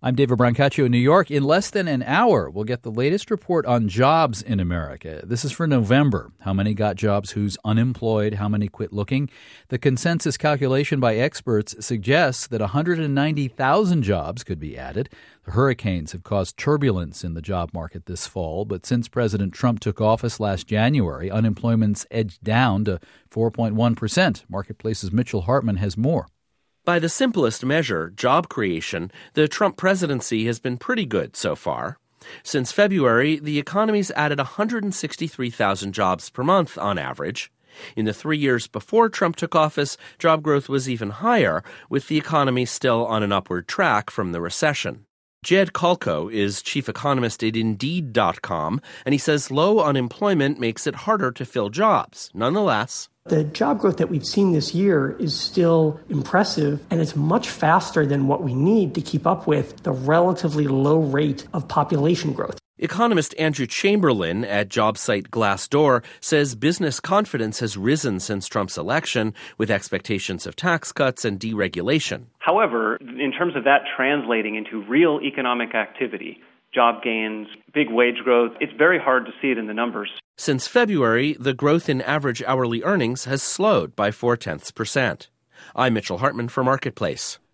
I'm David Brancaccio in New York. In less than an hour, we'll get the latest report on jobs in America. This is for November. How many got jobs, who's unemployed, how many quit looking. The consensus calculation by experts suggests that 190,000 jobs could be added. The hurricanes have caused turbulence in the job market this fall, but since President Trump took office last January, unemployment's edged down to 4.1%. Marketplace's Mitchell Hartman has more. By the simplest measure, job creation, the Trump presidency has been pretty good so far. Since February, the economy's added 163,000 jobs per month on average. In the 3 years before Trump took office, job growth was even higher, with the economy still on an upward track from the recession. Jed Kolko is chief economist at Indeed.com, and he says low unemployment makes it harder to fill jobs. Nonetheless, the job growth that we've seen this year is still impressive, and it's much faster than what we need to keep up with the relatively low rate of population growth. Economist Andrew Chamberlain at job site Glassdoor says business confidence has risen since Trump's election, with expectations of tax cuts and deregulation. However, in terms of that translating into real economic activity, job gains, big wage growth, it's very hard to see it in the numbers. Since February, the growth in average hourly earnings has slowed by 0.4%. I'm Mitchell Hartman for Marketplace.